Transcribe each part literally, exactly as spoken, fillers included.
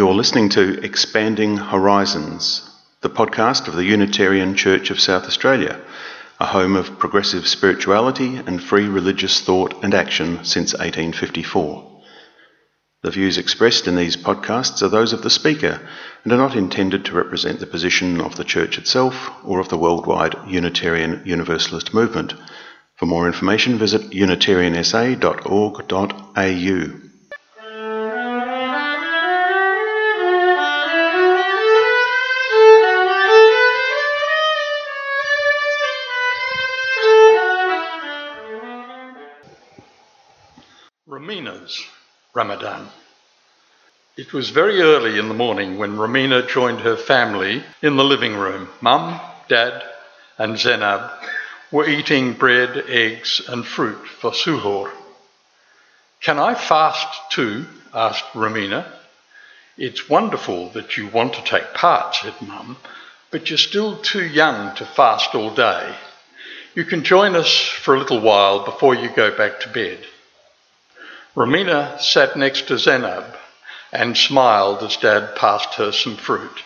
You're listening to Expanding Horizons, the podcast of the Unitarian Church of South Australia, a home of progressive spirituality and free religious thought and action since eighteen fifty-four. The views expressed in these podcasts are those of the speaker and are not intended to represent the position of the Church itself or of the worldwide Unitarian Universalist movement. For more information, visit unitarian s a dot org dot a u. Ramina's Ramadan. It was very early in the morning when Ramina joined her family in the living room. Mum, Dad and Zainab were eating bread, eggs and fruit for suhoor. "Can I fast too?" asked Ramina. "It's wonderful that you want to take part," said Mum, "but you're still too young to fast all day. You can join us for a little while before you go back to bed." Ramina sat next to Zainab and smiled as Dad passed her some fruit.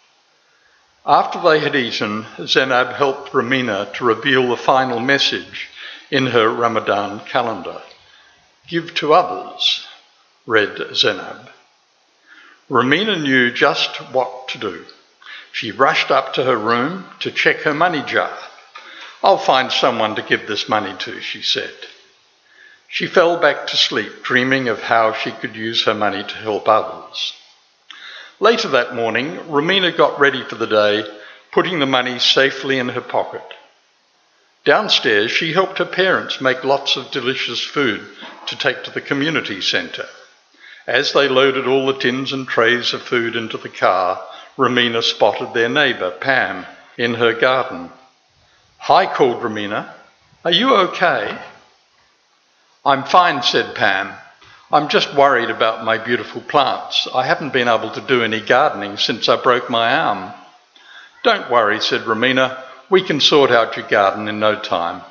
After they had eaten, Zainab helped Ramina to reveal the final message in her Ramadan calendar. "Give to others," read Zainab. Ramina knew just what to do. She rushed up to her room to check her money jar. "I'll find someone to give this money to," she said. She fell back to sleep, dreaming of how she could use her money to help others. Later that morning, Ramina got ready for the day, putting the money safely in her pocket. Downstairs, she helped her parents make lots of delicious food to take to the community centre. As they loaded all the tins and trays of food into the car, Ramina spotted their neighbour, Pam, in her garden. "Hi," called Ramina. "Are you okay?" "I'm fine," said Pam. "I'm just worried about my beautiful plants. I haven't been able to do any gardening since I broke my arm." "Don't worry," said Ramina. "We can sort out your garden in no time."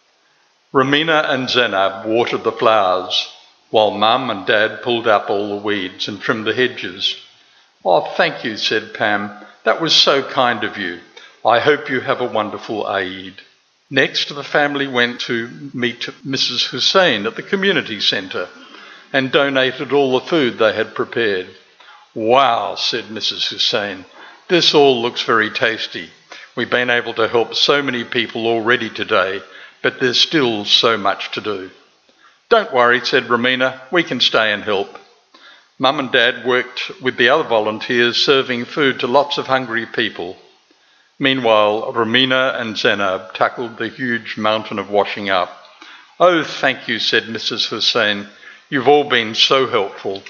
Ramina and Zainab watered the flowers, while Mum and Dad pulled up all the weeds and trimmed the hedges. "Oh, thank you," said Pam. "That was so kind of you. I hope you have a wonderful Eid." Next, the family went to meet Missus Hussein at the community centre and donated all the food they had prepared. "Wow," said Missus Hussein, "this all looks very tasty. We've been able to help so many people already today, but there's still so much to do." "Don't worry," said Ramina, "we can stay and help." Mum and Dad worked with the other volunteers, serving food to lots of hungry people. Meanwhile, Ramina and Zainab tackled the huge mountain of washing up. "Oh, thank you," said Missus Hussein. "You've all been so helpful."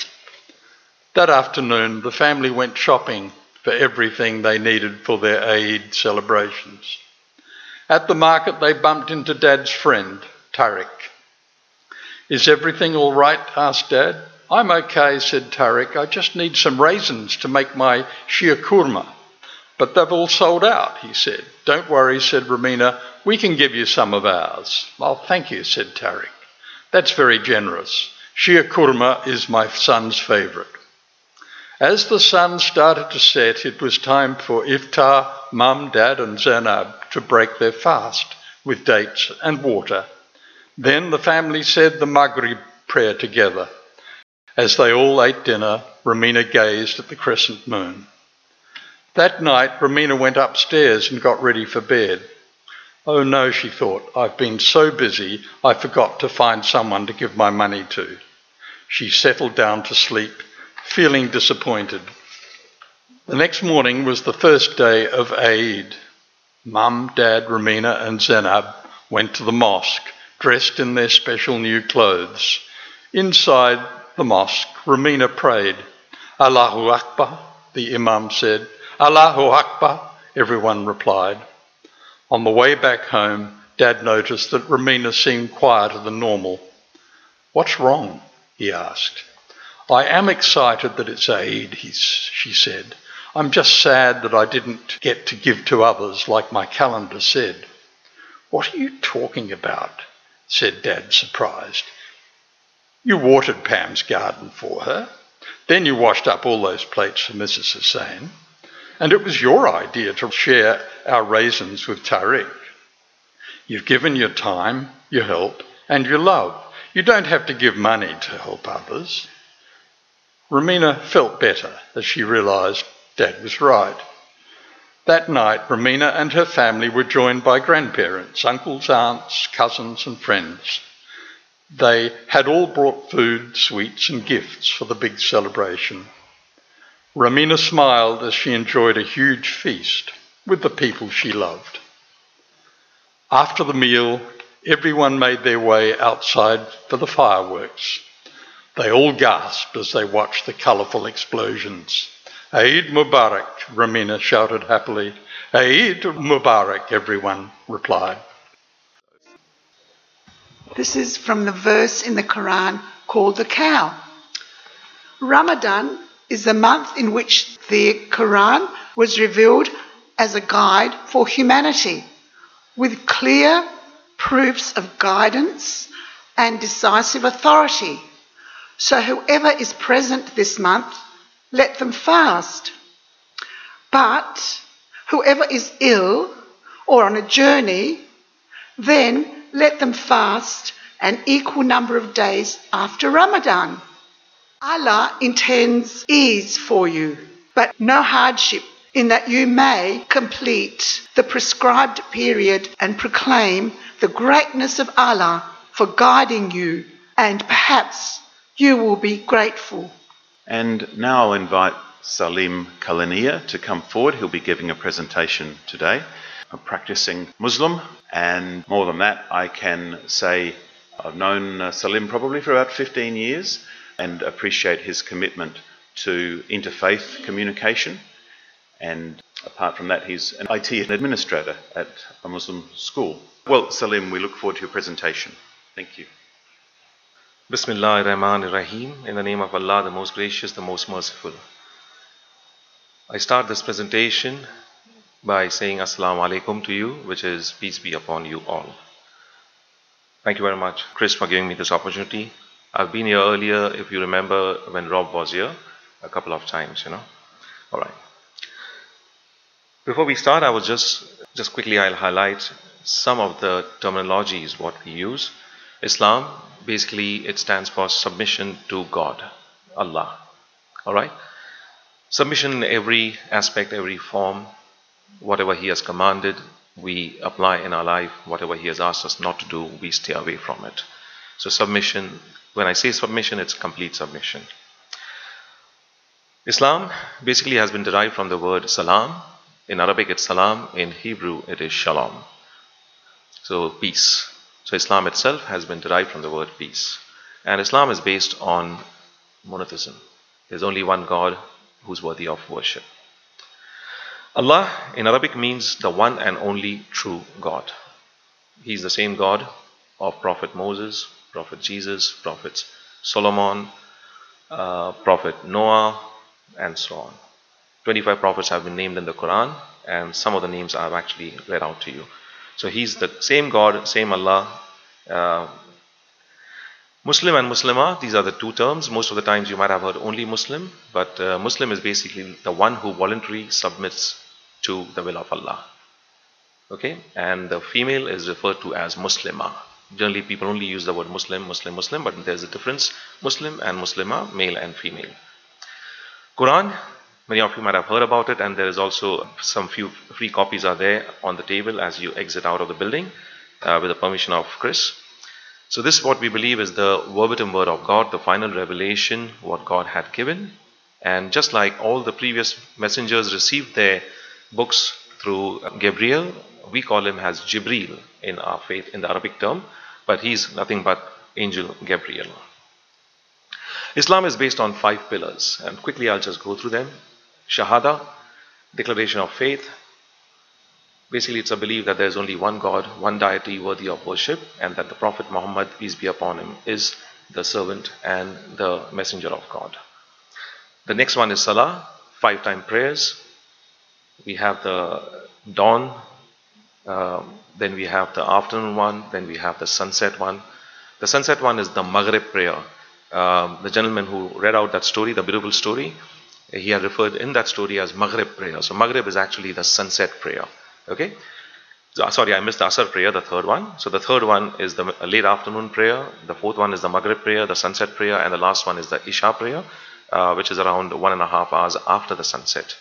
That afternoon, the family went shopping for everything they needed for their Eid celebrations. At the market, they bumped into Dad's friend, Tariq. "Is everything all right?" asked Dad. "I'm okay," said Tariq. "I just need some raisins to make my sheer kurma." "But they've all sold out," he said. "Don't worry," said Ramina. "We can give you some of ours." "Well, thank you," said Tariq. "That's very generous. Sheer kurma is my son's favourite." As the sun started to set, it was time for iftar. Mum, Dad and Zainab to break their fast with dates and water. Then the family said the Maghrib prayer together. As they all ate dinner, Ramina gazed at the crescent moon. That night, Ramina went upstairs and got ready for bed. "Oh no," she thought, "I've been so busy I forgot to find someone to give my money to." She settled down to sleep, feeling disappointed. The next morning was the first day of Eid. Mum, Dad, Ramina and Zainab went to the mosque, dressed in their special new clothes. Inside the mosque, Ramina prayed. "Allahu Akbar," the Imam said. "Allahu Akbar," everyone replied. On the way back home, Dad noticed that Ramina seemed quieter than normal. "What's wrong?" he asked. "I am excited that it's Eid," he, she said. "I'm just sad that I didn't get to give to others like my calendar said." "What are you talking about?" said Dad, surprised. "You watered Pam's garden for her." Then you washed up all those plates for Missus Hussain, and it was your idea to share our raisins with Tariq. You've given your time, your help, and your love. You don't have to give money to help others. Romina felt better as she realised Dad was right. That night, Romina and her family were joined by grandparents, uncles, aunts, cousins and friends. They had all brought food, sweets and gifts for the big celebration. Romina smiled as she enjoyed a huge feast with the people she loved. After the meal, everyone made their way outside for the fireworks. They all gasped as they watched the colourful explosions. Eid Mubarak, Romina shouted happily. Eid Mubarak, everyone replied. This is from the verse in the Quran called the cow. Ramadan is the month in which the Quran was revealed as a guide for humanity, with clear proofs of guidance and decisive authority. So whoever is present this month, let them fast. But whoever is ill or on a journey, then let them fast an equal number of days after Ramadan. Allah intends ease for you, but no hardship, in that you may complete the prescribed period and proclaim the greatness of Allah for guiding you, and perhaps you will be grateful. And now I'll invite Salim Kalania to come forward. He'll be giving a presentation today. A practicing Muslim, and more than that, I can say I've known uh, Salim probably for about fifteen years and appreciate his commitment to interfaith communication. And apart from that, he's an I T administrator at a Muslim school. Well, Salim, we look forward to your presentation. Thank you. Bismillah ar-Rahman ar-Rahim. In the name of Allah, the most gracious, the most merciful. I start this presentation by saying Assalamu alaikum to you, which is peace be upon you all. Thank you very much, Chris, for giving me this opportunity. I've been here earlier, if you remember, when Rob was here, a couple of times, you know. All right. Before we start, I will just, just quickly I'll highlight some of the terminologies what we use. Islam, basically it stands for submission to God, Allah. All right. Submission in every aspect, every form. Whatever He has commanded, we apply in our life. Whatever He has asked us not to do, we stay away from it. So submission, when I say submission, it's complete submission. Islam basically has been derived from the word salam. In Arabic it's salam, in Hebrew it is shalom. So peace. So Islam itself has been derived from the word peace. And Islam is based on monotheism. There's only one God who's worthy of worship. Allah in Arabic means the one and only true God. He's the same God of Prophet Moses, Prophet Jesus, Prophet Solomon, uh, Prophet Noah, and so on. twenty-five prophets have been named in the Quran, and some of the names I've actually read out to you. So He's the same God, same Allah. Uh, Muslim and Muslimah, these are the two terms. Most of the times you might have heard only Muslim, but uh, Muslim is basically the one who voluntarily submits to the will of Allah. Okay, and the female is referred to as Muslimah. Generally people only use the word Muslim, Muslim, Muslim, but there's a difference. Muslim and Muslimah, male and female. Quran, many of you might have heard about it, and there is also some few free copies are there on the table as you exit out of the building uh, with the permission of Chris. So this is what we believe is the verbatim word of God, the final revelation, what God had given. And just like all the previous messengers received their books through Gabriel, we call him as Jibreel in our faith, in the Arabic term, but he's nothing but Angel Gabriel. Islam is based on five pillars, and quickly I'll just go through them. Shahada, declaration of faith. Basically, it's a belief that there is only one God, one deity worthy of worship, and that the Prophet Muhammad, peace be upon him, is the servant and the messenger of God. The next one is Salah, five-time prayers. We have the dawn, uh, then we have the afternoon one, then we have the sunset one. The sunset one is the Maghrib prayer. um, the gentleman who read out that story, the beautiful story, he had referred in that story as Maghrib prayer. So Maghrib is actually the sunset prayer. Okay. So, sorry, I missed the Asr prayer, the third one. So the third one is the late afternoon prayer. The fourth one is the Maghrib prayer, the sunset prayer, and the last one is the Isha prayer, uh, which is around one and a half hours after the sunset.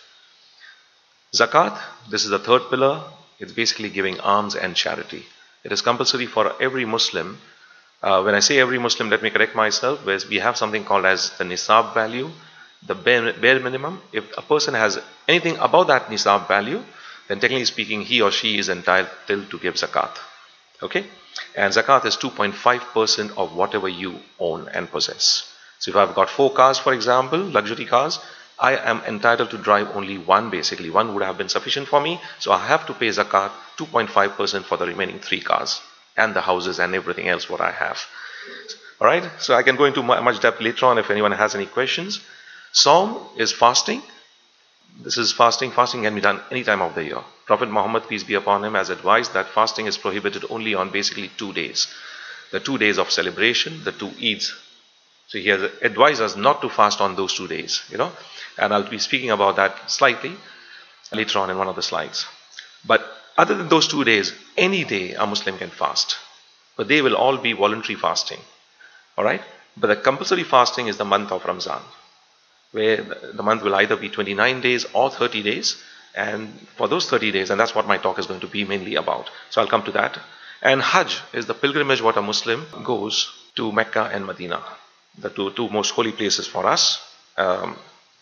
Zakat, this is the third pillar. It's basically giving alms and charity. It is compulsory for every Muslim. Uh, when I say every Muslim, let me correct myself. Whereas we have something called as the nisab value, the bare, bare minimum. If a person has anything above that nisab value, then technically speaking, he or she is entitled to give zakat. Okay? And zakat is two point five percent of whatever you own and possess. So if I've got four cars, for example, luxury cars, I am entitled to drive only one basically. One would have been sufficient for me. So I have to pay zakat two point five percent for the remaining three cars and the houses and everything else what I have. Alright, so I can go into much depth later on if anyone has any questions. Saum is fasting. This is fasting. Fasting can be done any time of the year. Prophet Muhammad, peace be upon him, has advised that fasting is prohibited only on basically two days. The two days of celebration, the two Eids. So he has advised us not to fast on those two days, you know. And I'll be speaking about that slightly later on in one of the slides. But other than those two days, any day a Muslim can fast. But they will all be voluntary fasting. Alright? But the compulsory fasting is the month of Ramzan, where the month will either be twenty-nine days or thirty days. And for those thirty days, and that's what my talk is going to be mainly about. So I'll come to that. And Hajj is the pilgrimage what a Muslim goes to Mecca and Medina, the two, two most holy places for us. Um,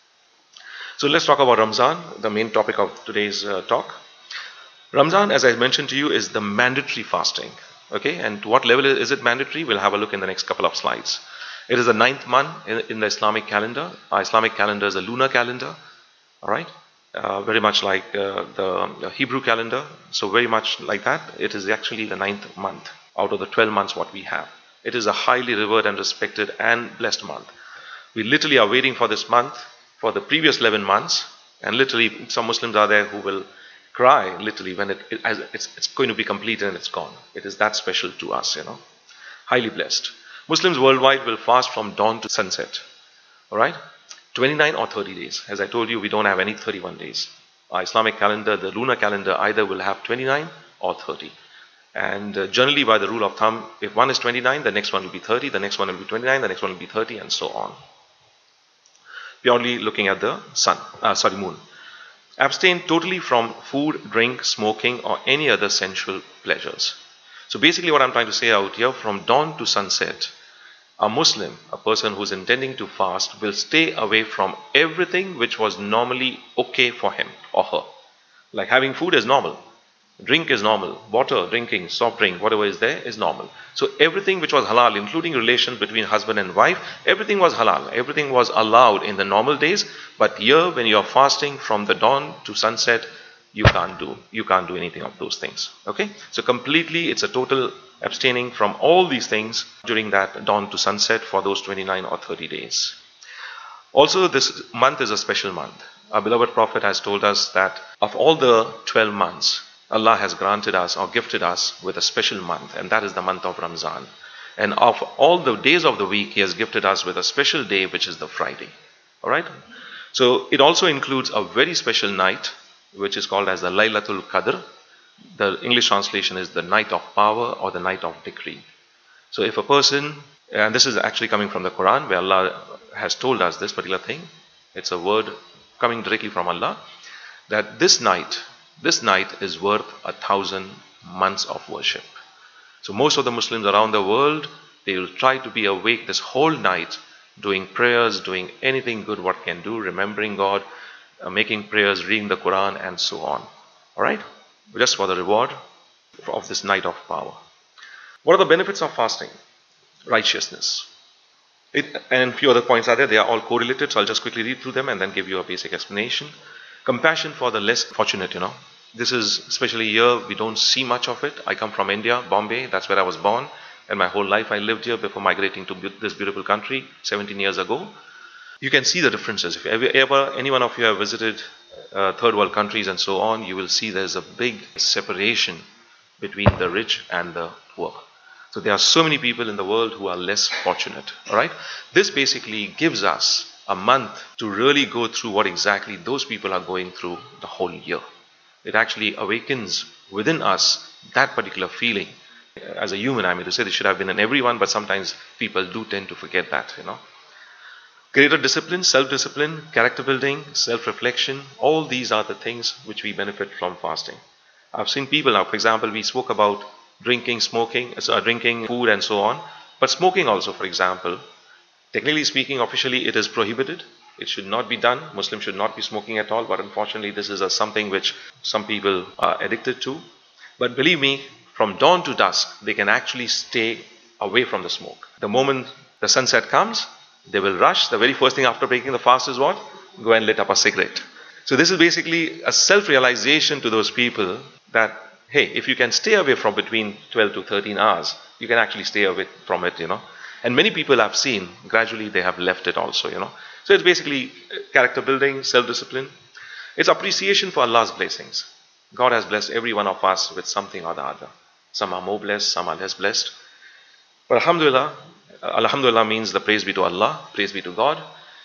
so let's talk about Ramzan, the main topic of today's uh, talk. Ramzan, as I mentioned to you, is the mandatory fasting. Okay, and to what level is it mandatory? We'll have a look in the next couple of slides. It is the ninth month in, in the Islamic calendar. Our Islamic calendar is a lunar calendar. All right, uh, very much like uh, the, the Hebrew calendar. So very much like that. It is actually the ninth month out of the twelve months what we have. It is a highly revered and respected and blessed month. We literally are waiting for this month for the previous eleven months, and literally some Muslims are there who will cry literally when it, it as it's, it's going to be completed and it's gone. It is that special to us, you know. Highly blessed. Muslims worldwide will fast from dawn to sunset. Alright? twenty-nine or thirty days. As I told you, we don't have any thirty-one days. Our Islamic calendar, the lunar calendar, either will have twenty-nine or thirty. And uh, generally by the rule of thumb, if one is twenty-nine, the next one will be thirty, the next one will be twenty-nine, the next one will be thirty, and so on. Purely looking at the sun, uh, sorry, moon. Abstain totally from food, drink, smoking, or any other sensual pleasures. So basically what I'm trying to say out here, from dawn to sunset, a Muslim, a person who's intending to fast, will stay away from everything which was normally okay for him or her. Like having food is normal. Drink is normal. Water, drinking, soft drink, whatever is there is normal. So everything which was halal, including relations between husband and wife, everything was halal. Everything was allowed in the normal days. But here, when you are fasting from the dawn to sunset, you can't do. You can't do anything of those things. Okay? So completely, it's a total abstaining from all these things during that dawn to sunset for those twenty-nine or thirty days. Also, this month is a special month. Our beloved Prophet has told us that of all the twelve months, Allah has granted us or gifted us with a special month, and that is the month of Ramzan. And of all the days of the week, He has gifted us with a special day, which is the Friday. Alright? So it also includes a very special night, which is called as the Laylatul Qadr. The English translation is the night of power or the night of decree. So if a person, and this is actually coming from the Quran, where Allah has told us this particular thing, it's a word coming directly from Allah, that this night, This night is worth a thousand months of worship. So most of the Muslims around the world, they will try to be awake this whole night, doing prayers, doing anything good what can do, remembering God, uh, making prayers, reading the Quran, and so on. Alright? Just for the reward of this night of power. What are the benefits of fasting? Righteousness. It, and a few other points are there. They are all correlated, so I'll just quickly read through them and then give you a basic explanation. Compassion for the less fortunate, you know. This is, especially here, we don't see much of it. I come from India, Bombay, that's where I was born. And my whole life I lived here before migrating to this beautiful country seventeen years ago. You can see the differences. If ever, ever any one of you have visited uh, third world countries and so on, you will see there's a big separation between the rich and the poor. So there are so many people in the world who are less fortunate. All right. This basically gives us a month to really go through what exactly those people are going through the whole year. It actually awakens within us that particular feeling. As a human, I mean to say, this should have been in everyone, but sometimes people do tend to forget that, you know. Greater discipline, self-discipline, character building, self-reflection, all these are the things which we benefit from fasting. I've seen people now, for example, we spoke about drinking, smoking, uh, drinking food and so on, but smoking also, for example, technically speaking, officially it is prohibited. It should not be done. Muslims should not be smoking at all, but unfortunately this is a something which some people are addicted to. But believe me, from dawn to dusk, they can actually stay away from the smoke. The moment the sunset comes, they will rush. The very first thing after breaking the fast is what? Go and lit up a cigarette. So this is basically a self-realization to those people that, hey, if you can stay away from between twelve to thirteen hours, you can actually stay away from it, you know. And many people I've seen, gradually they have left it also, you know. So it's basically character building, self-discipline. It's appreciation for Allah's blessings. God has blessed every one of us with something or the other. Some are more blessed, some are less blessed. But Alhamdulillah, Alhamdulillah means the praise be to Allah, praise be to God.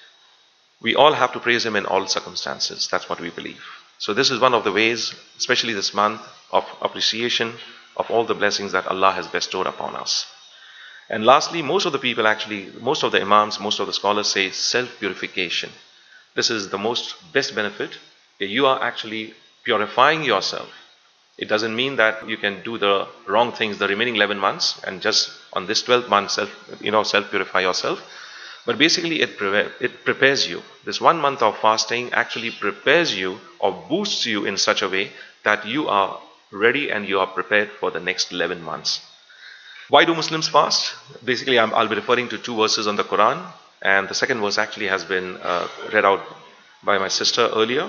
We all have to praise Him in all circumstances. That's what we believe. So this is one of the ways, especially this month, of appreciation of all the blessings that Allah has bestowed upon us. And lastly, most of the people actually, most of the imams, most of the scholars say self-purification. This is the most best benefit. You are actually purifying yourself. It doesn't mean that you can do the wrong things the remaining eleven months and just on this twelfth month self, you know, self-purify yourself. But basically it, pre- it prepares you. This one month of fasting actually prepares you or boosts you in such a way that you are ready and you are prepared for the next eleven months. Why do Muslims fast? Basically, I'm, I'll be referring to two verses on the Quran, and the second verse actually has been uh, read out by my sister earlier.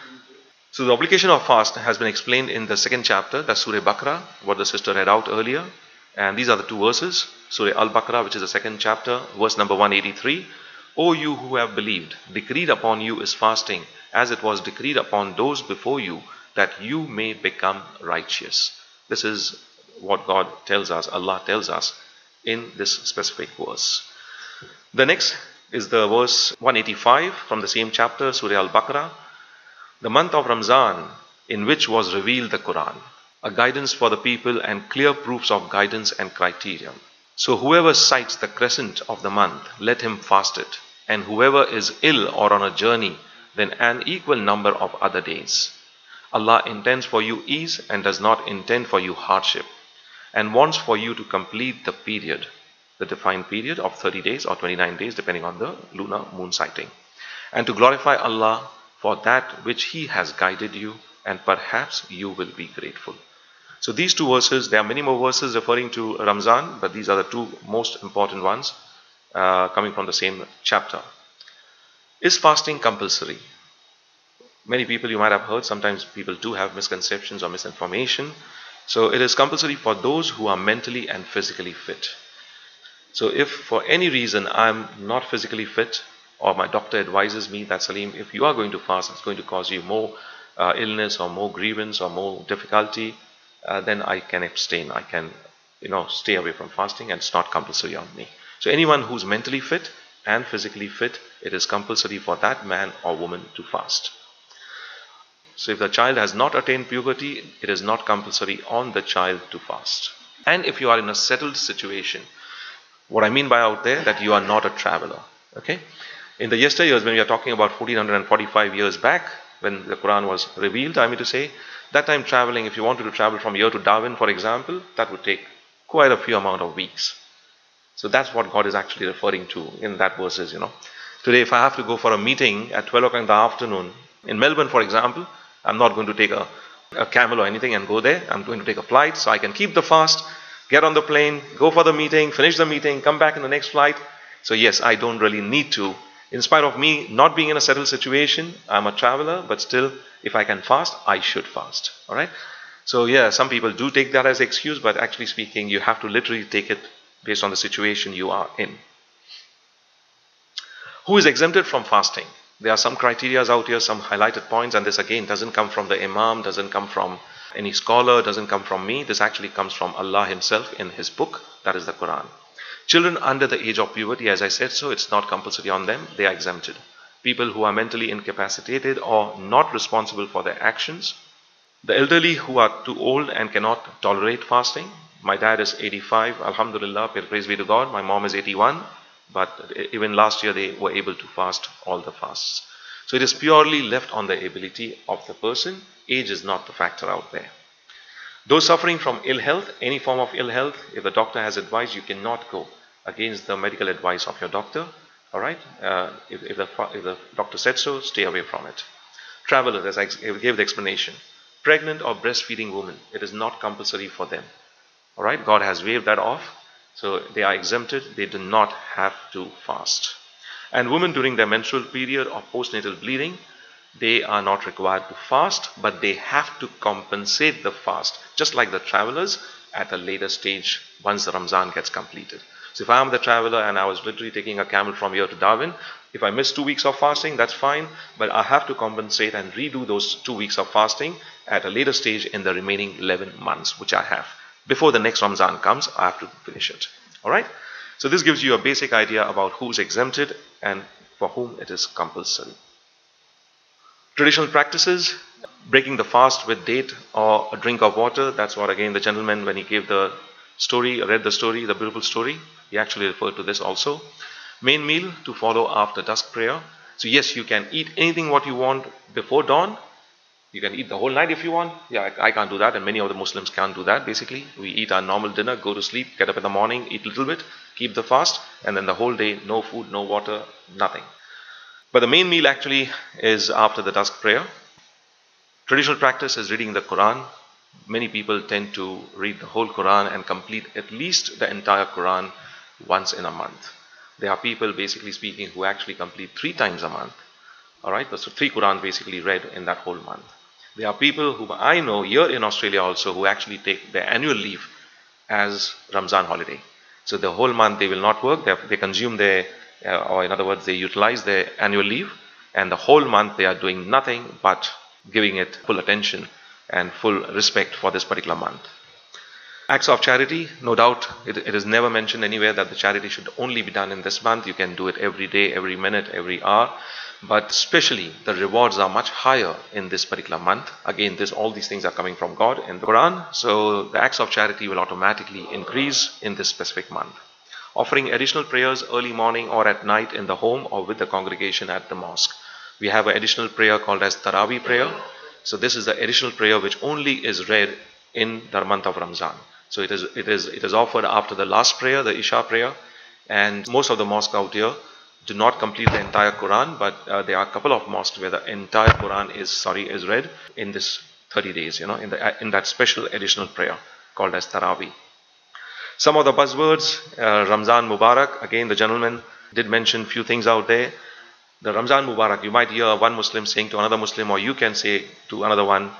So the obligation of fast has been explained in the second chapter, that's Surah Baqarah, what the sister read out earlier. And these are the two verses. Surah Al-Baqarah, which is the second chapter, verse number one eighty-three. O you who have believed, decreed upon you is fasting, as it was decreed upon those before you, that you may become righteous. This is what God tells us, Allah tells us in this specific verse. The next is the verse one eighty-five from the same chapter, Surah Al-Baqarah. The month of Ramzan, in which was revealed the Quran, a guidance for the people and clear proofs of guidance and criterion. So whoever sights the crescent of the month, let him fast it. And whoever is ill or on a journey, then an equal number of other days. Allah intends for you ease and does not intend for you hardship, and wants for you to complete the period, the defined period of thirty days or twenty-nine days, depending on the lunar moon sighting, and to glorify Allah for that which He has guided you, and perhaps you will be grateful. So these two verses, there are many more verses referring to Ramzan, but these are the two most important ones uh, coming from the same chapter. Is fasting compulsory? Many people, you might have heard, sometimes people do have misconceptions or misinformation. So it is compulsory for those who are mentally and physically fit. So if for any reason I'm not physically fit, or my doctor advises me that, Salim, if you are going to fast, it's going to cause you more uh, illness or more grievance or more difficulty, uh, then I can abstain. I can, you know, stay away from fasting, and it's not compulsory on me. So anyone who's mentally fit and physically fit, it is compulsory for that man or woman to fast. So if the child has not attained puberty, it is not compulsory on the child to fast. And if you are in a settled situation, what I mean by out there, that you are not a traveler. Okay? In the yesteryears, when we are talking about fourteen forty-five years back, when the Quran was revealed, I mean to say, that time traveling, if you wanted to travel from here to Darwin, for example, that would take quite a few amount of weeks. So that's what God is actually referring to in that verses, you know. Today, if I have to go for a meeting at twelve o'clock in the afternoon, in Melbourne, for example, I'm not going to take a, a camel or anything and go there. I'm going to take a flight, so I can keep the fast, get on the plane, go for the meeting, finish the meeting, come back in the next flight. So yes, I don't really need to. In spite of me not being in a settled situation, I'm a traveler, but still, if I can fast, I should fast. All right? So yeah, some people do take that as an excuse, but actually speaking, you have to literally take it based on the situation you are in. Who is exempted from fasting? There are some criteria out here, some highlighted points, and this again doesn't come from the imam, doesn't come from any scholar, doesn't come from me. This actually comes from Allah Himself in His book, that is the Quran. Children under the age of puberty, as I said, so it's not compulsory on them, they are exempted. People who are mentally incapacitated or not responsible for their actions. The elderly who are too old and cannot tolerate fasting. My dad is eighty-five, Alhamdulillah, praise be to God. My mom is eighty-one, but even last year they were able to fast all the fasts. So it is purely left on the ability of the person. Age is not the factor out there. Those suffering from ill health, any form of ill health, if the doctor has advised, you cannot go against the medical advice of your doctor. All right, uh, if, if, the, if the doctor said so, stay away from it. Travelers, as I gave the explanation, pregnant or breastfeeding women, it is not compulsory for them. All right, God has waived that off, so they are exempted. They do not have to fast. And women during their menstrual period or postnatal bleeding, they are not required to fast, but they have to compensate the fast, just like the travelers at a later stage once the Ramzan gets completed. So if I am the traveler and I was literally taking a camel from here to Darwin, if I miss two weeks of fasting, that's fine, but I have to compensate and redo those two weeks of fasting at a later stage in the remaining eleven months, which I have. Before the next Ramzan comes, I have to finish it. All right? So this gives you a basic idea about who's exempted and for whom it is compulsory. Traditional practices, breaking the fast with date or a drink of water. That's what, again, the gentleman, when he gave the story, read the story, the beautiful story, he actually referred to this also. Main meal to follow after dusk prayer. So yes, you can eat anything what you want before dawn. You can eat the whole night if you want. Yeah, I, I can't do that, and many of the Muslims can't do that. Basically, we eat our normal dinner, go to sleep, get up in the morning, eat a little bit, keep the fast, and then the whole day, no food, no water, nothing. But the main meal actually is after the dusk prayer. Traditional practice is reading the Quran. Many people tend to read the whole Quran and complete at least the entire Quran once in a month. There are people, basically speaking, who actually complete three times a month. All right, so three Quran basically read in that whole month. There are people who I know here in Australia also who actually take their annual leave as Ramzan holiday. So the whole month they will not work. They, have, they consume their, uh, or in other words, they utilize their annual leave, and the whole month they are doing nothing but giving it full attention and full respect for this particular month. Acts of charity, no doubt, it, it is never mentioned anywhere that the charity should only be done in this month. You can do it every day, every minute, every hour. But especially the rewards are much higher in this particular month. Again, this all these things are coming from God in the Quran. So the acts of charity will automatically increase in this specific month. Offering additional prayers early morning or at night in the home or with the congregation at the mosque. We have an additional prayer called as Taraweeh prayer. So this is the additional prayer which only is read in the month of Ramzan. So it is it is it is offered after the last prayer, the Isha prayer, and most of the mosques out here do not complete the entire Quran, but uh, there are a couple of mosques where the entire Quran is sorry is read in this thirty days, you know, in the in that special additional prayer called as Taraweeh. Some of the buzzwords, uh, Ramzan Mubarak. Again, the gentleman did mention few things out there. The Ramzan Mubarak, you might hear one Muslim saying to another Muslim, or you can say to another one.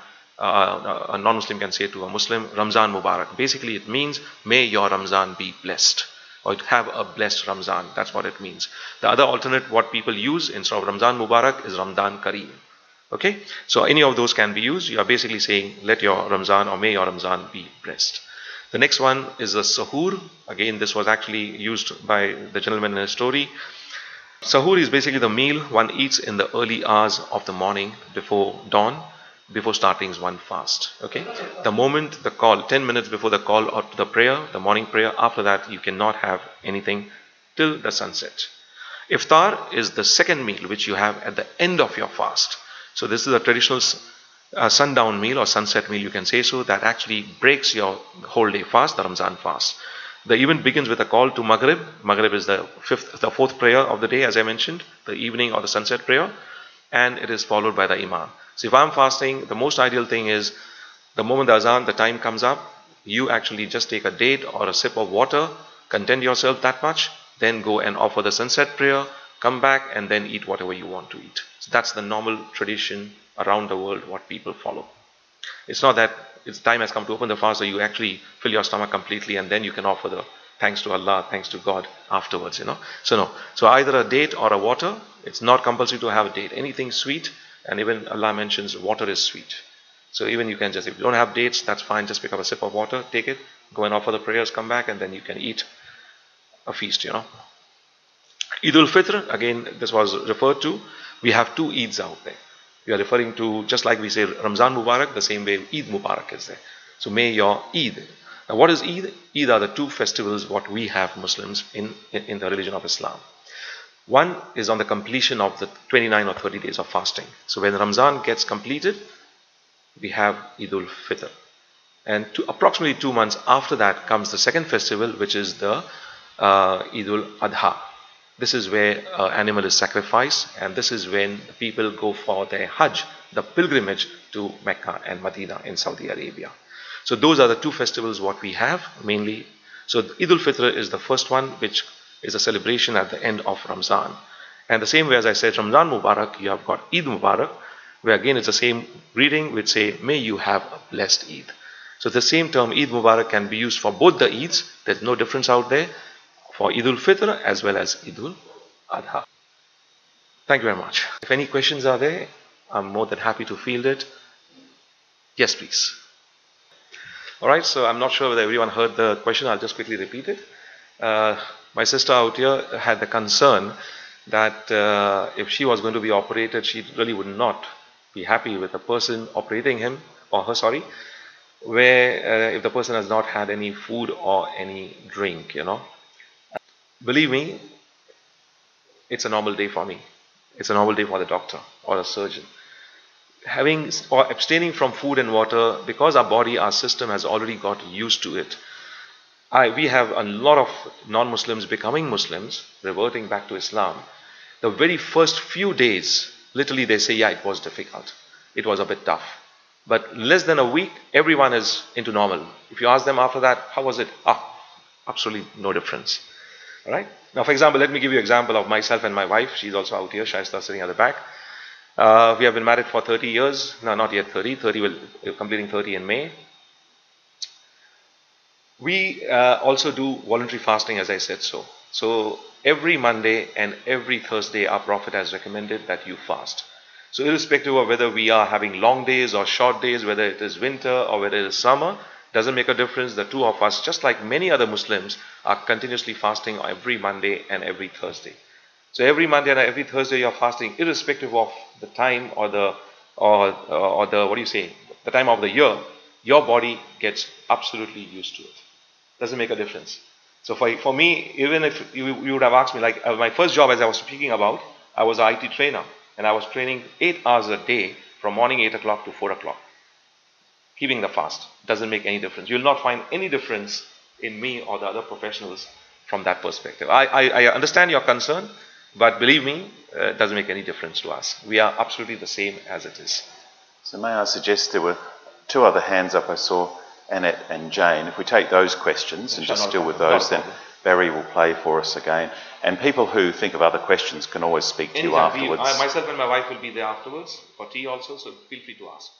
Uh, a non-Muslim can say to a Muslim, Ramzan Mubarak. Basically, it means, may your Ramzan be blessed, or have a blessed Ramzan. That's what it means. The other alternate, what people use instead of Ramzan Mubarak, is Ramadan Kareem. Okay, so any of those can be used. You are basically saying, let your Ramzan, or may your Ramzan be blessed. The next one is the Sahur. Again, this was actually used by the gentleman in his story. Sahur is basically the meal one eats in the early hours of the morning before dawn, before starting one fast. Okay, the moment the call, ten minutes before the call or the prayer, the morning prayer, after that you cannot have anything till the sunset. Iftar is the second meal which you have at the end of your fast. So this is a traditional uh, sundown meal or sunset meal, you can say so, that actually breaks your whole day fast, the Ramzan fast. The event begins with a call to Maghrib. Maghrib is the fifth, the fourth prayer of the day, as I mentioned, the evening or the sunset prayer, and it is followed by the Imam. So if I'm fasting, the most ideal thing is the moment the azan, the time comes up, you actually just take a date or a sip of water, content yourself that much, then go and offer the sunset prayer, come back and then eat whatever you want to eat. So that's the normal tradition around the world, what people follow. It's not that it's time has come to open the fast, so you actually fill your stomach completely and then you can offer the thanks to Allah, thanks to God afterwards, you know. So no, so either a date or a water. It's not compulsory to have a date. Anything sweet, and even Allah mentions water is sweet. So even you can just, if you don't have dates, that's fine, just pick up a sip of water, take it, go and offer the prayers, come back, and then you can eat a feast, you know. Eid al-Fitr, again, this was referred to. We have two Eids out there. We are referring to, just like we say Ramzan Mubarak, the same way Eid Mubarak is there. So may your Eid. Now what is Eid? Eid are the two festivals what we have Muslims in, in, in the religion of Islam. One is on the completion of the twenty-nine or thirty days of fasting. So when Ramzan gets completed, we have Eid al-Fitr. And to, approximately two months after that comes the second festival, which is the uh, Eid al-Adha. This is where uh, animal is sacrificed, and this is when the people go for their Hajj, the pilgrimage to Mecca and Medina in Saudi Arabia. So those are the two festivals what we have mainly. So Eid al-Fitr is the first one, which is a celebration at the end of Ramzan. And the same way as I said, Ramzan Mubarak, you have got Eid Mubarak, where again it's the same reading which say, may you have a blessed Eid. So the same term Eid Mubarak can be used for both the Eids. There's no difference out there, for Eid al-Fitr as well as Eid al-Adha. Thank you very much. If any questions are there, I'm more than happy to field it. Yes, please. Alright, so I'm not sure whether everyone heard the question. I'll just quickly repeat it. Uh, my sister out here had the concern that uh, if she was going to be operated, she really would not be happy with the person operating him or her, sorry, where uh, if the person has not had any food or any drink, you know. Believe me, it's a normal day for me. It's a normal day for the doctor or the surgeon. Having or abstaining from food and water, because our body, our system has already got used to it. I, we have a lot of non-Muslims becoming Muslims, reverting back to Islam. The very first few days, literally they say, yeah, it was difficult. It was a bit tough. But less than a week, everyone is into normal. If you ask them after that, how was it? Ah, absolutely no difference. All right. Now, for example, let me give you an example of myself and my wife. She's also out here. Shaista sitting at the back. Uh, we have been married for thirty years. No, not yet thirty. thirty will completing thirty in May. We uh, also do voluntary fasting, as I said so. So every Monday and every Thursday, our Prophet has recommended that you fast. So irrespective of whether we are having long days or short days, whether it is winter or whether it is summer, doesn't make a difference. The two of us, just like many other Muslims, are continuously fasting every Monday and every Thursday. So every Monday and every Thursday you are fasting, irrespective of the time or the or or the what do you say, the time of the year. Your body gets absolutely used to it. Doesn't make a difference. So for for me, even if you, you would have asked me, like uh, my first job, as I was speaking about, I was an I T trainer, and I was training eight hours a day from morning eight o'clock to four o'clock. Keeping the fast doesn't make any difference. You will not find any difference in me or the other professionals from that perspective. I, I, I understand your concern, but believe me, uh, it doesn't make any difference to us. We are absolutely the same as it is. So may I suggest there were two other hands up I saw, Annette and Jane. If we take those questions and just deal with those, then Barry will play for us again. And people who think of other questions can always speak to you afterwards. I, myself and my wife will be there afterwards for tea also, so feel free to ask.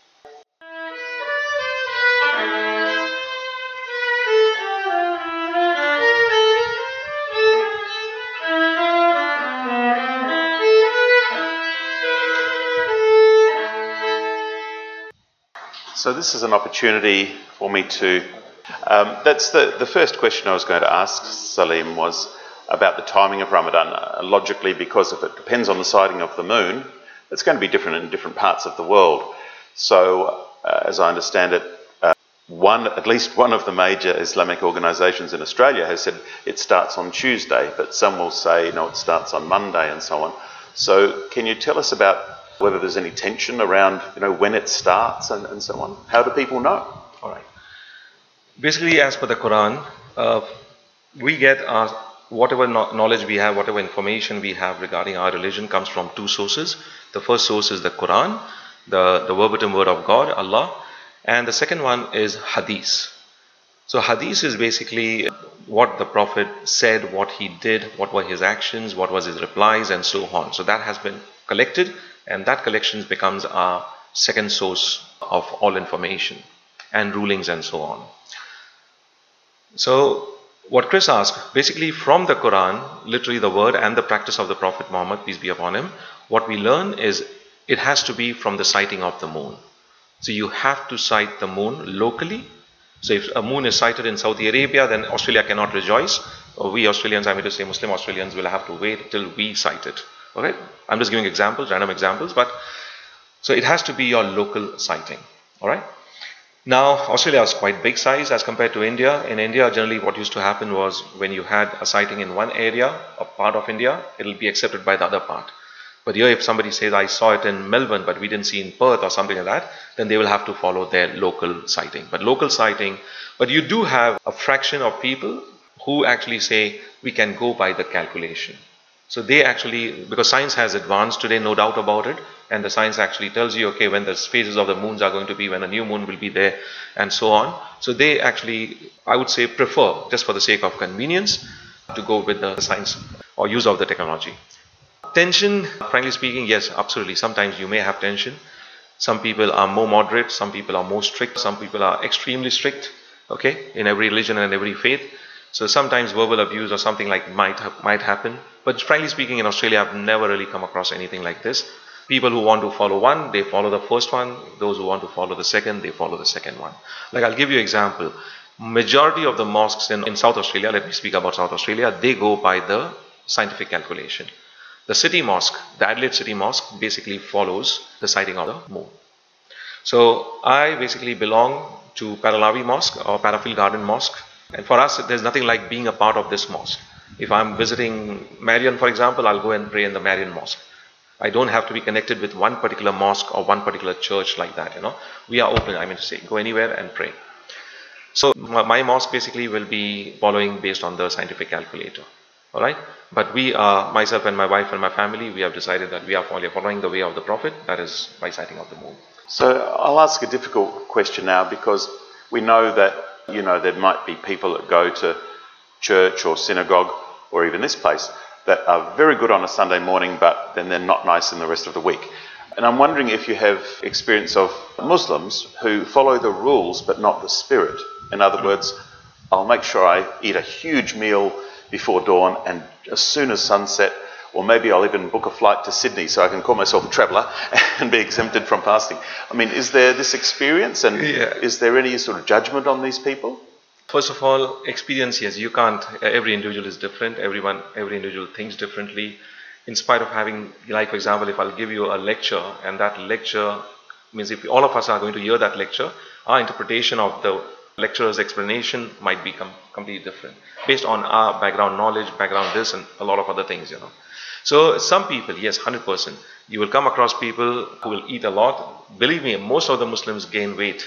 So this is an opportunity for me to, um, that's the, the first question I was going to ask Salim was about the timing of Ramadan. Uh, logically, because if it depends on the sighting of the moon, it's going to be different in different parts of the world. So uh, as I understand it, uh, one, at least one of the major Islamic organisations in Australia has said it starts on Tuesday, but some will say, no, it starts on Monday and so on. So can you tell us about whether there's any tension around, you know, when it starts and, and so on? How do people know? All right. Basically, as per the Quran, uh, we get our, whatever no- knowledge we have, whatever information we have regarding our religion comes from two sources. The first source is the Quran, the, the verbatim word of God, Allah. And the second one is Hadith. So Hadith is basically what the Prophet said, what he did, what were his actions, what was his replies, and so on. So that has been collected, and that collection becomes our second source of all information and rulings and so on. So what Chris asked, basically from the Quran, literally the word and the practice of the Prophet Muhammad, peace be upon him, what we learn is it has to be from the sighting of the moon. So you have to sight the moon locally. So if a moon is sighted in Saudi Arabia, then Australia cannot rejoice. Or we Australians, I mean to say Muslim Australians, will have to wait till we sight it. Okay? I'm just giving examples, random examples, but so it has to be your local sighting. Alright? Now, Australia is quite big size as compared to India. In India, generally what used to happen was when you had a sighting in one area, a part of India, it will be accepted by the other part. But here if somebody says, I saw it in Melbourne, but we didn't see in Perth or something like that, then they will have to follow their local sighting. But local sighting, but you do have a fraction of people who actually say, we can go by the calculation. So they actually, because science has advanced today, no doubt about it, and the science actually tells you, okay, when the phases of the moons are going to be, when a new moon will be there, and so on. So they actually, I would say, prefer, just for the sake of convenience, to go with the science or use of the technology. Tension, frankly speaking, yes, absolutely. Sometimes you may have tension. Some people are more moderate, some people are more strict, some people are extremely strict, okay, in every religion and every faith. So sometimes verbal abuse or something like might might happen. But frankly speaking, in Australia, I've never really come across anything like this. People who want to follow one, they follow the first one. Those who want to follow the second, they follow the second one. Like I'll give you an example. Majority of the mosques in, in South Australia, let me speak about South Australia, they go by the scientific calculation. The city mosque, the Adelaide City Mosque, basically follows the sighting of the moon. So I basically belong to Paralawi Mosque or Parafield Garden Mosque. And for us, there's nothing like being a part of this mosque. If I'm visiting Marion, for example, I'll go and pray in the Marion Mosque. I don't have to be connected with one particular mosque or one particular church like that, you know. We are open, I mean to say, go anywhere and pray. So my mosque basically will be following based on the scientific calculator. Alright? But we are, myself and my wife and my family, we have decided that we are following the way of the Prophet, that is by sighting of the moon. So I'll ask a difficult question now, because we know that, you know, there might be people that go to church or synagogue or even this place that are very good on a Sunday morning, but then they're not nice in the rest of the week. And I'm wondering if you have experience of Muslims who follow the rules but not the spirit. In other words, I'll make sure I eat a huge meal before dawn, and as soon as sunset, or maybe I'll even book a flight to Sydney so I can call myself a traveller and be exempted from fasting. I mean, is there this experience, and yeah. Is there any sort of judgment on these people? First of all, experience, yes, you can't, every individual is different, everyone, every individual thinks differently. In spite of having, like for example, if I'll give you a lecture, and that lecture means if all of us are going to hear that lecture, our interpretation of the lecturer's explanation might become completely different based on our background knowledge, background this and a lot of other things, you know. So some people, yes, one hundred percent, you will come across people who will eat a lot. Believe me, most of the Muslims gain weight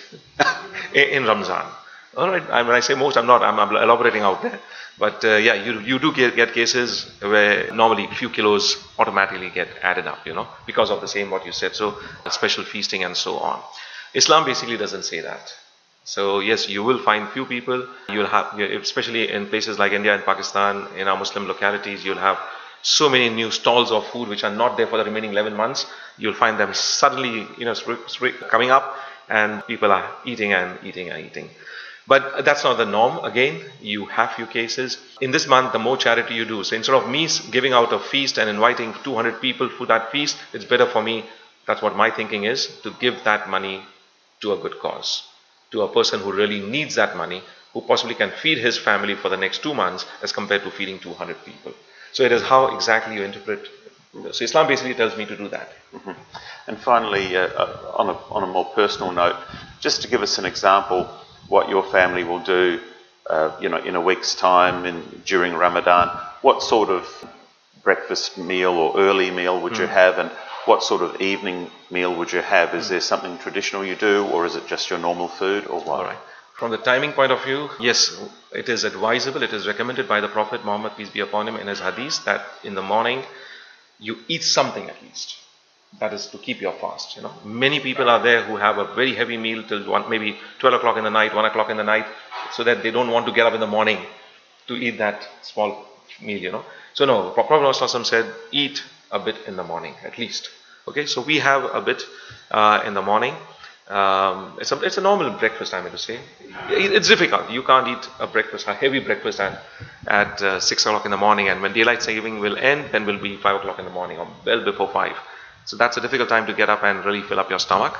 in Ramzan. All right, I mean, I say most, I'm not, I'm elaborating out there. But uh, yeah, you you do get, get cases where normally a few kilos automatically get added up, you know, because of the same what you said. So special feasting and so on. Islam basically doesn't say that. So yes, you will find few people, you'll have, especially in places like India and Pakistan, in our Muslim localities, you'll have so many new stalls of food which are not there for the remaining eleven months. You'll find them suddenly, you know, coming up, and people are eating and eating and eating. But that's not the norm. Again, you have few cases. In this month, the more charity you do. So instead of me giving out a feast and inviting two hundred people for that feast, it's better for me, that's what my thinking is, to give that money to a good cause, to a person who really needs that money, who possibly can feed his family for the next two months as compared to feeding two hundred people. So it is how exactly you interpret. So Islam basically tells me to do that. Mm-hmm. And finally, uh, uh, on, a, on a more personal note, just to give us an example, what your family will do, uh, you know, in a week's time in, during Ramadan, what sort of breakfast meal or early meal would mm-hmm. you have, and what sort of evening meal would you have? Is there something traditional you do, or is it just your normal food, or what? All right. From the timing point of view, yes, it is advisable, it is recommended by the Prophet Muhammad, peace be upon him, in his hadith, that in the morning you eat something at least. That is to keep your fast. You know, many people are there who have a very heavy meal till one, maybe twelve o'clock in the night, one o'clock in the night, so that they don't want to get up in the morning to eat that small meal. You know, so no, Prophet Muhammad said, eat a bit in the morning at least. Okay, so we have a bit uh, in the morning. Um, it's, a, it's a normal breakfast, I mean to say. It's difficult. You can't eat a breakfast, a heavy breakfast at, at uh, six o'clock in the morning, and when daylight saving will end, then will be five o'clock in the morning or well before five. So that's a difficult time to get up and really fill up your stomach.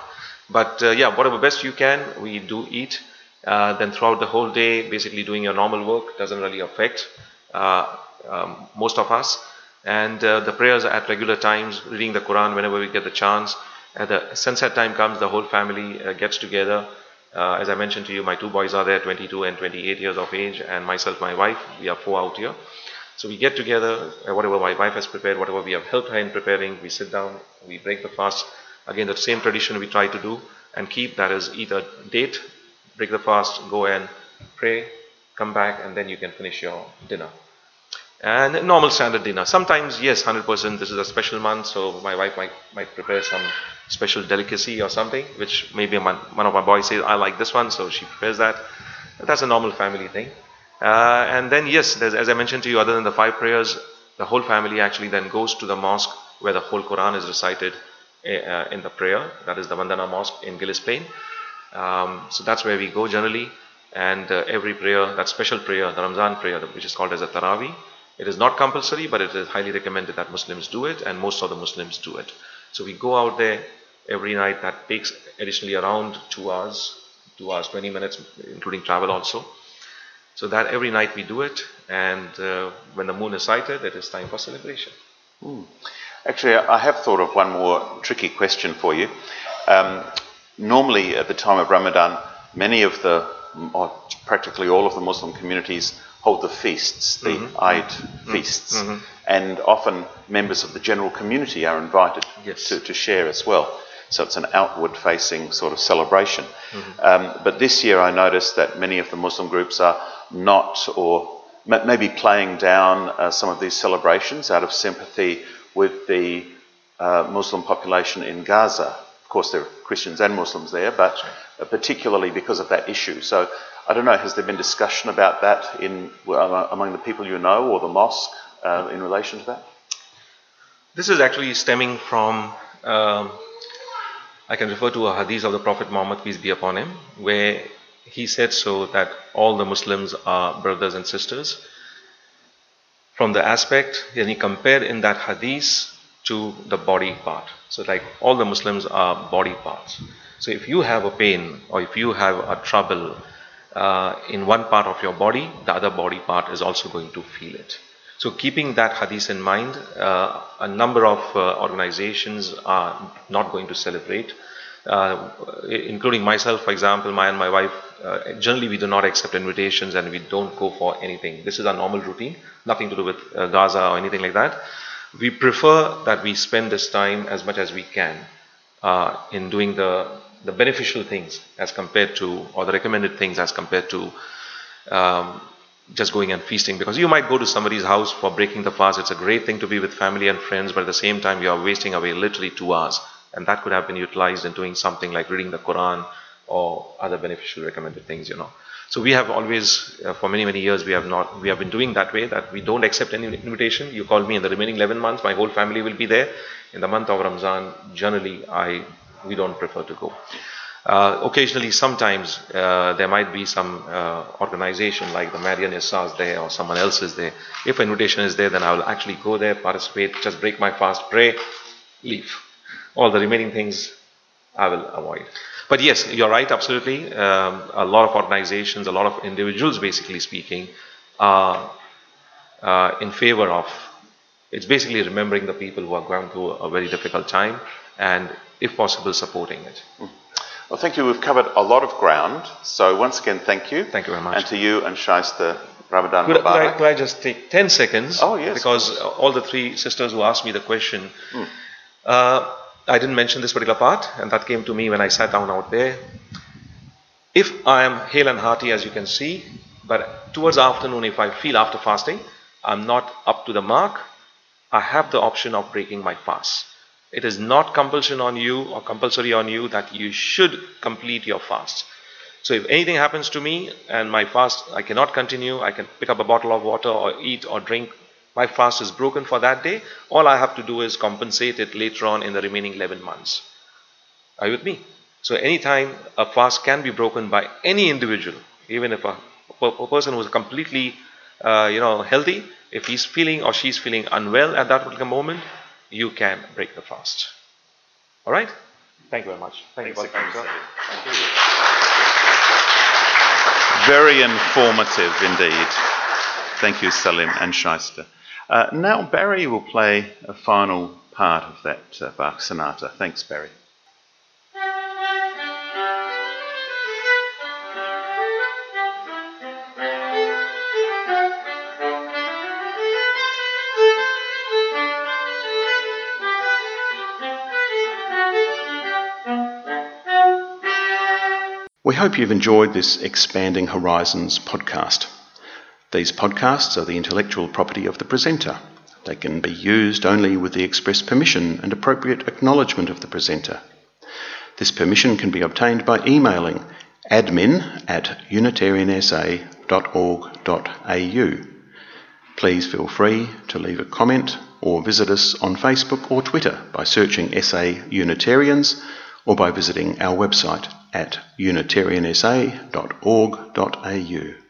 But uh, yeah, whatever best you can, we do eat. Uh, then throughout the whole day, basically doing your normal work doesn't really affect uh, um, most of us. And uh, the prayers at regular times, reading the Quran whenever we get the chance. At the sunset time comes, the whole family uh, gets together. Uh, as I mentioned to you, my two boys are there, twenty-two and twenty-eight years of age, and myself, my wife, we are four out here. So we get together, uh, whatever my wife has prepared, whatever we have helped her in preparing, we sit down, we break the fast. Again, the same tradition we try to do and keep, that is, eat a date, break the fast, go and pray, come back, and then you can finish your dinner. And normal standard dinner. Sometimes, yes, one hundred percent this is a special month, so my wife might, might prepare some special delicacy or something, which maybe one of my boys says, I like this one, so she prepares that. That's a normal family thing. Uh, and then, yes, as I mentioned to you, other than the five prayers, the whole family actually then goes to the mosque where the whole Quran is recited uh, in the prayer. That is the Vandana Mosque in Gillis Plain. Um, so that's where we go generally. And uh, every prayer, that special prayer, the Ramzan prayer, which is called as a Taraweeh, it is not compulsory, but it is highly recommended that Muslims do it, and most of the Muslims do it. So we go out there every night. That takes additionally around two hours, two hours, twenty minutes, including travel also. So that every night we do it, and uh, when the moon is sighted, it is time for celebration. Mm. Actually, I have thought of one more tricky question for you. Um, normally, at the time of Ramadan, many of the, or practically all of the Muslim communities hold the feasts, the mm-hmm. Eid mm-hmm. feasts, mm-hmm. and often members of the general community are invited yes. to, to share as well. So it's an outward-facing sort of celebration. Mm-hmm. Um, but this year I noticed that many of the Muslim groups are not, or m- maybe playing down uh, some of these celebrations out of sympathy with the uh, Muslim population in Gaza. Of course, there are Christians and Muslims there, but uh, particularly because of that issue. So I don't know, has there been discussion about that in uh, among the people you know or the mosque uh, in relation to that? This is actually stemming from, um, I can refer to a hadith of the Prophet Muhammad, peace be upon him, where he said so that all the Muslims are brothers and sisters. From the aspect, and he compared in that hadith to the body part. So like all the Muslims are body parts. So if you have a pain or if you have a trouble uh, in one part of your body, the other body part is also going to feel it. So keeping that hadith in mind, uh, a number of uh, organizations are not going to celebrate, uh, including myself, for example, my and my wife. Uh, generally, we do not accept invitations and we don't go for anything. This is our normal routine, nothing to do with uh, Gaza or anything like that. We prefer that we spend this time as much as we can uh, in doing the, the beneficial things as compared to, or the recommended things as compared to um, just going and feasting. Because you might go to somebody's house for breaking the fast. It's a great thing to be with family and friends, but at the same time you are wasting away literally two hours. And that could have been utilized in doing something like reading the Quran or other beneficial recommended things, you know. So we have always, uh, for many, many years, we have not, we have been doing that way, that we don't accept any invitation. You call me in the remaining eleven months, my whole family will be there. In the month of Ramzan, generally, I, we don't prefer to go. Uh, occasionally, sometimes, uh, there might be some uh, organization like the Marian Issas there or someone else is there. If an invitation is there, then I will actually go there, participate, just break my fast, pray, leave. All the remaining things I will avoid. But yes, you're right, absolutely. Um, a lot of organizations, a lot of individuals, basically speaking, are uh, in favor of, it's basically remembering the people who are going through a very difficult time and, if possible, supporting it. Well, thank you. We've covered a lot of ground. So once again, thank you. Thank you very much. And to you and Shaista, Ramadan could, Mubarak. could, I, could I just take ten seconds? Oh, yes. Because all the three sisters who asked me the question, mm. uh, I didn't mention this particular part, and that came to me when I sat down out there. If I am hale and hearty, as you can see, but towards the afternoon, if I feel after fasting, I'm not up to the mark, I have the option of breaking my fast. It is not compulsion on you or compulsory on you that you should complete your fast. So if anything happens to me and my fast, I cannot continue, I can pick up a bottle of water or eat or drink, my fast is broken for that day. All I have to do is compensate it later on in the remaining eleven months. Are you with me? So anytime a fast can be broken by any individual, even if a, a person who is completely uh, you know, healthy, if he's feeling or she's feeling unwell at that particular moment, you can break the fast. All right? Thank you very much. Thank Thanks you, again, Pastor. Salim. Thank you. Very informative indeed. Thank you, Salim and Shyster. Uh, now Barry will play a final part of that uh, Bach sonata. Thanks, Barry. We hope you've enjoyed this Expanding Horizons podcast. These podcasts are the intellectual property of the presenter. They can be used only with the express permission and appropriate acknowledgement of the presenter. This permission can be obtained by emailing admin at unitarian s a dot org dot a u. Please feel free to leave a comment or visit us on Facebook or Twitter by searching S A Unitarians or by visiting our website at unitarian s a dot org dot a u.